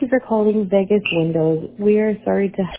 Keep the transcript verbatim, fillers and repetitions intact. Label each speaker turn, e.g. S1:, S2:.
S1: you for calling Vegas Windows. We are sorry to